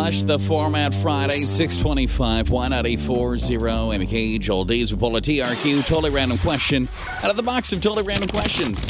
Flush the Format Friday, 625, Y940, and Cage. Old days we pull a TRQ, totally random question, out of the box of totally random questions.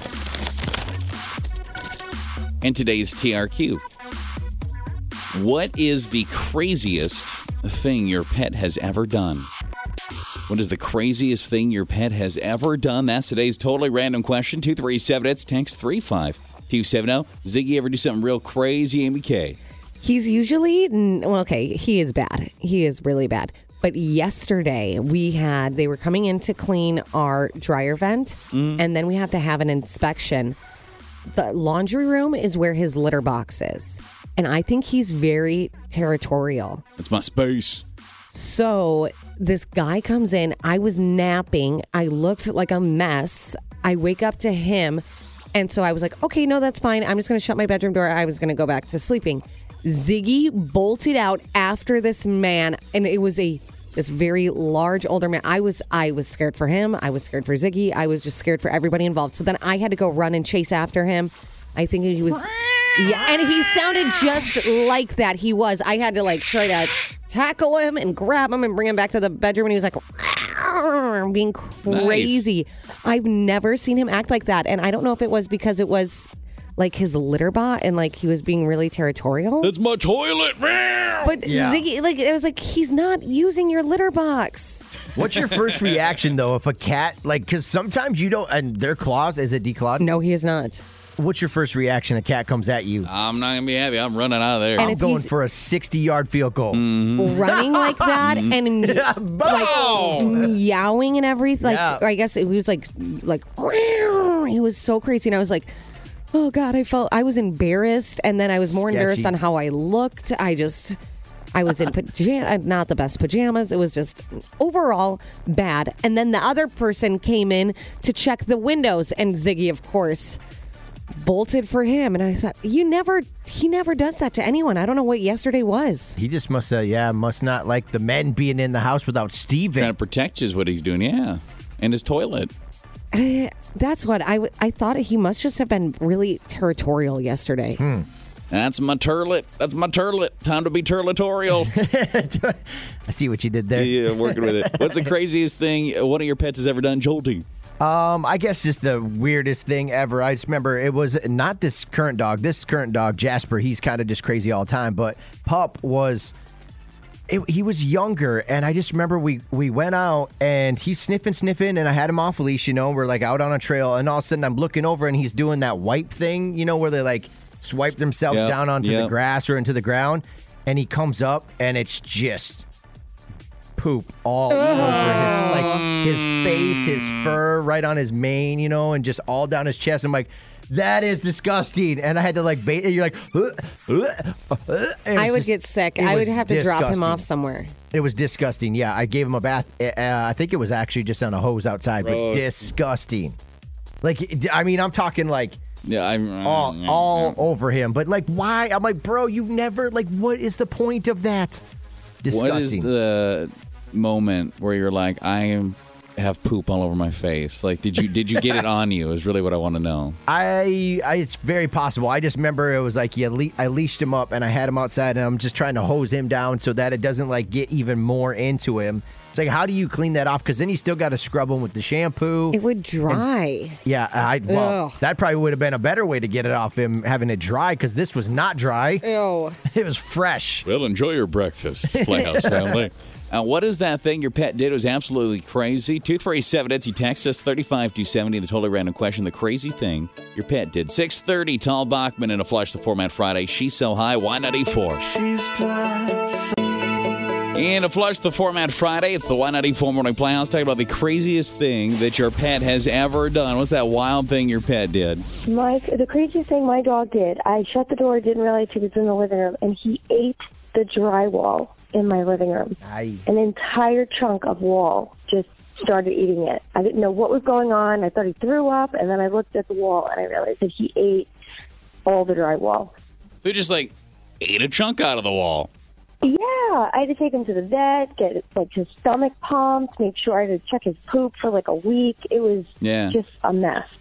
And today's TRQ. What is the craziest thing your pet has ever done? What is the craziest thing your pet has ever done? That's today's totally random question. 237, it's text 35270. Ziggy ever do something real crazy, Amy K? He's usually, he is bad. He is really bad. But yesterday they were coming in to clean our dryer vent, and then we have to have an inspection. The laundry room is where his litter box is. And I think he's very territorial. It's my space. So this guy comes in. I was napping. I looked like a mess. I wake up to him. And so I was like, okay, no, that's fine. I'm just going to shut my bedroom door. I was going to go back to sleeping. Ziggy bolted out after this man. And it was this very large older man. I was scared for him. I was scared for Ziggy. I was just scared for everybody involved. So then I had to go run and chase after him. I think he was... Yeah, and he sounded just like that. He was. I had to try to tackle him and grab him and bring him back to the bedroom. And he was like, being crazy. Nice. I've never seen him act like that. And I don't know if it was because it was like his litter bot and he was being really territorial. That's my toilet. But yeah. Ziggy, it was like, he's not using your litter box. What's your first reaction, though, if a cat, because sometimes you don't, and their claws, is it declawed? No, he is not. What's your first reaction? A cat comes at you. I'm not going to be happy. I'm running out of there. I'm going for a 60-yard field goal. Running like that and meowing and everything. I guess it was like he was so crazy. And I was like, oh, God, I was embarrassed. And then I was more embarrassed on how I looked. I was in not the best pajamas. It was just overall bad. And then the other person came in to check the windows. And Ziggy, of course, bolted for him. And I thought, he never does that to anyone. I don't know what yesterday was. He just must not like the men being in the house without Steven. Trying to protect is what he's doing, yeah. And his toilet. That's what I thought. He must just have been really territorial yesterday. That's my turlet. That's my turlet. Time to be turletorial. I see what you did there. Yeah, working with it. What's the craziest thing one of your pets has ever done, Jolty? I guess just the weirdest thing ever. I just remember it was not this current dog. This current dog, Jasper, he's kind of just crazy all the time. But Pup was... he was younger, and I just remember we went out, and he's sniffing, and I had him off a leash, we're out on a trail, and all of a sudden I'm looking over, and he's doing that wipe thing, where they swipe themselves down onto the grass or into the ground, and he comes up, and it's just poop all over his face, his fur, right on his mane, and just all down his chest. I'm like, that is disgusting. And I had to bait it. You're like, I would get sick. I would have to drop him off somewhere. It was disgusting. Yeah, I gave him a bath. I think it was actually just on a hose outside, but it's disgusting. I'm talking all over him. But why? I'm like, bro, you've never, what is the point of that? Disgusting. What is the moment where you're like, I have poop all over my face? Did you get it on you is really what I want to know. It's very possible. I just remember it was I leashed him up and I had him outside and I'm just trying to hose him down so that it doesn't get even more into him. It's how do you clean that off? Because then you still got to scrub him with the shampoo. It would dry. That probably would have been a better way to get it off him, having it dry, because this was not dry. Ew. It was fresh. Well, enjoy your breakfast, Playhouse family. What is that thing your pet did? It was absolutely crazy. 237 Etsy, text us 35270. The totally random question. The crazy thing your pet did. 6:30. Tal Bachman in a Flush the Format Friday. She's so high. Y94. She's blind. In a Flush the Format Friday, it's the Y94 Morning Playhouse. Talking about the craziest thing that your pet has ever done. What's that wild thing your pet did? Mike, the craziest thing my dog did, I shut the door, didn't realize he was in the living room, and he ate the drywall in my living room. Aye. An entire chunk of wall, just started eating it. I didn't know what was going on. I thought he threw up, and then I looked at the wall, and I realized that he ate all the drywall. So he just, ate a chunk out of the wall. Yeah, I had to take him to the vet, get his stomach pumped, make sure I had to check his poop for a week. It was just a mess.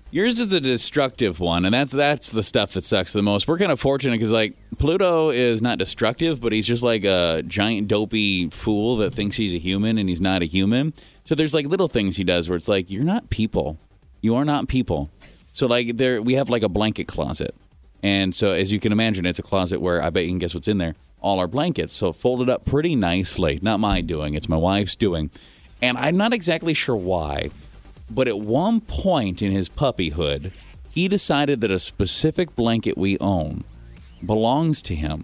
Yours is the destructive one, and that's the stuff that sucks the most. We're kind of fortunate because, like, Pluto is not destructive, but he's just like a giant dopey fool that thinks he's a human, and he's not a human. So there's, like, little things he does where it's like, you're not people. You are not people. So, like, we have, like, a blanket closet. And so, as you can imagine, it's a closet where I bet you can guess what's in there. All our blankets. So folded up pretty nicely. Not my doing. It's my wife's doing. And I'm not exactly sure why. But at one point in his puppyhood, he decided that a specific blanket we own belongs to him.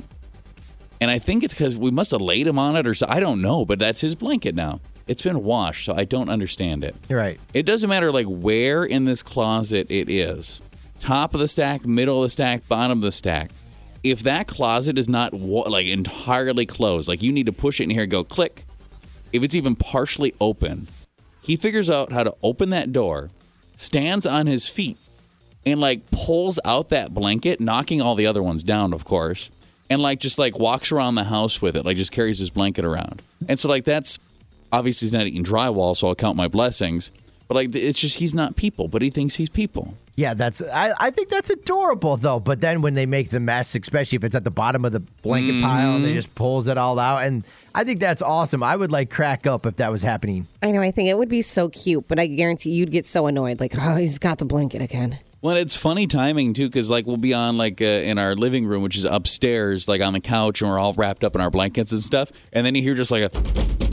And I think it's because we must have laid him on it or so. I don't know, but that's his blanket now. It's been washed, so I don't understand it. You're right. It doesn't matter like where in this closet it is. Top of the stack, middle of the stack, bottom of the stack. If that closet is not like entirely closed, like you need to push it in here and go click. If it's even partially open, he figures out how to open that door, stands on his feet, and like pulls out that blanket, knocking all the other ones down, of course, and like just like walks around the house with it, like just carries his blanket around. And so like that's obviously he's not eating drywall, so I'll count my blessings. But like it's just he's not people, but he thinks he's people. Yeah, I think that's adorable though. But then when they make the mess, especially if it's at the bottom of the blanket pile, and they just pulls it all out, and I think that's awesome. I would like crack up if that was happening. I know. I think it would be so cute, but I guarantee you'd get so annoyed. Like, oh, he's got the blanket again. Well, it's funny timing too, because like we'll be on like in our living room, which is upstairs, like on the couch, and we're all wrapped up in our blankets and stuff, and then you hear just like a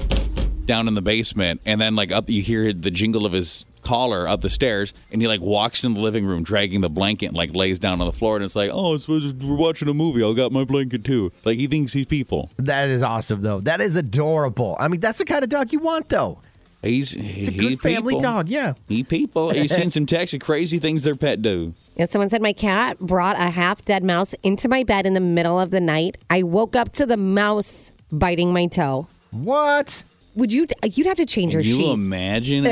down in the basement, and then like up you hear the jingle of his collar up the stairs, and he like walks in the living room dragging the blanket and like lays down on the floor, and it's like, oh, we're watching a movie, I got my blanket too. Like he thinks he's people. That is awesome though. That is adorable. I mean, that's the kind of dog you want though. It's a good family dog, yeah. He people. He's seen some texts of crazy things their pet do. Yeah, someone said my cat brought a half-dead mouse into my bed in the middle of the night. I woke up to the mouse biting my toe. What? You'd have to change your sheets. Can you sheets. imagine?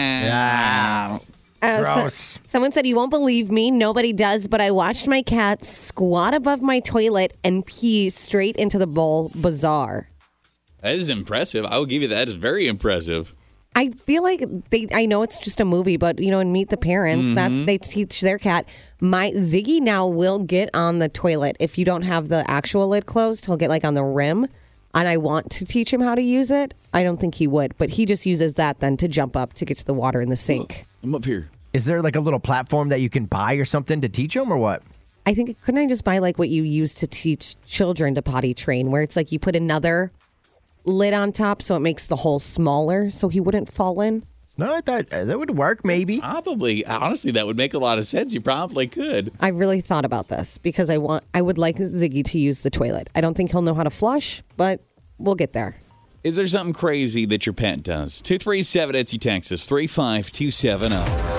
Yeah. Gross. Someone said, you won't believe me. Nobody does, but I watched my cat squat above my toilet and pee straight into the bowl. Bizarre. That is impressive. I will give you that. Is very impressive. I feel like I know it's just a movie, but in Meet the Parents, they teach their cat. My Ziggy now will get on the toilet. If you don't have the actual lid closed, he'll get like on the rim. And I want to teach him how to use it. I don't think he would, but he just uses that then to jump up to get to the water in the sink. I'm up here. Is there like a little platform that you can buy or something to teach him or what? I think, couldn't I just buy like what you use to teach children to potty train, where it's like you put another lid on top so it makes the hole smaller so he wouldn't fall in? No, I thought that would work maybe. Probably. Honestly, that would make a lot of sense. You probably could. I really thought about this because I would like Ziggy to use the toilet. I don't think he'll know how to flush, but we'll get there. Is there something crazy that your pet does? 237 Etsy Texas 35270.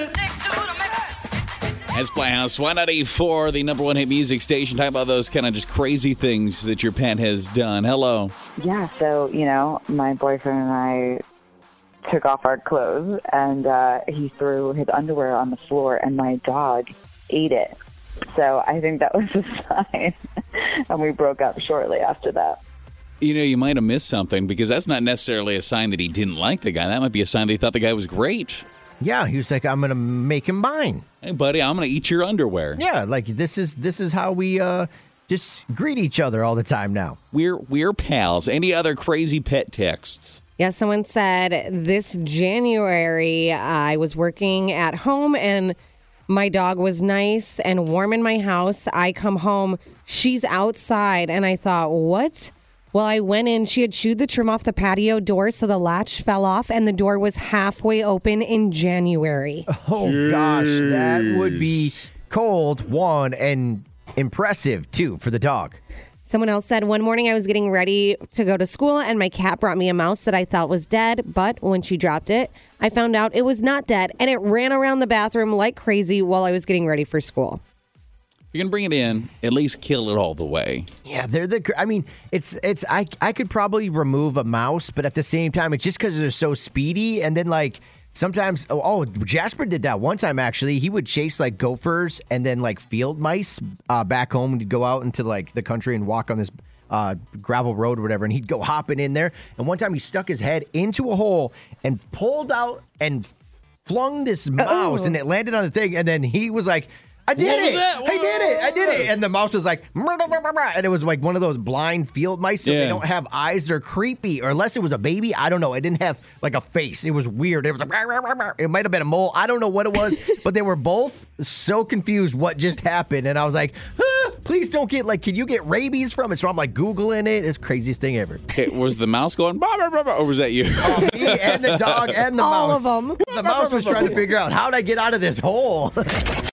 That's Playhouse 194, the number one hit music station. Talk about those kind of just crazy things that your pet has done. Hello. Yeah, so, my boyfriend and I took off our clothes, and he threw his underwear on the floor, and my dog ate it. So I think that was a sign, and we broke up shortly after that. You might have missed something, because that's not necessarily a sign that he didn't like the guy. That might be a sign that he thought the guy was great. Yeah, he was like, I'm going to make him mine. Hey, buddy, I'm going to eat your underwear. Yeah, like this is how we just greet each other all the time now. We're pals. Any other crazy pet texts? Yeah, someone said this January I was working at home and my dog was nice and warm in my house. I come home, she's outside, and I thought, what? Well, I went in, she had chewed the trim off the patio door, so the latch fell off, and the door was halfway open in January. Oh, gosh, that would be cold, one, and impressive, too, for the dog. Someone else said, one morning I was getting ready to go to school, and my cat brought me a mouse that I thought was dead, but when she dropped it, I found out it was not dead, and it ran around the bathroom like crazy while I was getting ready for school. You can bring it in, at least kill it all the way. Yeah, I could probably remove a mouse, but at the same time, it's just because they're so speedy. And then like sometimes, Jasper did that one time actually. He would chase like gophers and then like field mice back home, and he'd go out into like the country and walk on this gravel road or whatever, and he'd go hopping in there. And one time he stuck his head into a hole and pulled out and flung this mouse and it landed on the thing, and then he was like, I did What was it. that? I did it. And the mouse was like, and it was like one of those blind field mice, so Yeah. they don't have eyes. They're creepy, or unless it was a baby. I don't know. It didn't have like a face. It was weird. It was like, it might have been a mole. I don't know what it was, but they were both so confused what just happened. And I was like, please don't get can you get rabies from it? So I'm like Googling it. It's the craziest thing ever. Okay, was the mouse going, bah, bah, bah, bah, or was that you? Me and the dog and the All mouse. of them. The mouse was trying to figure out how'd I get out of this hole.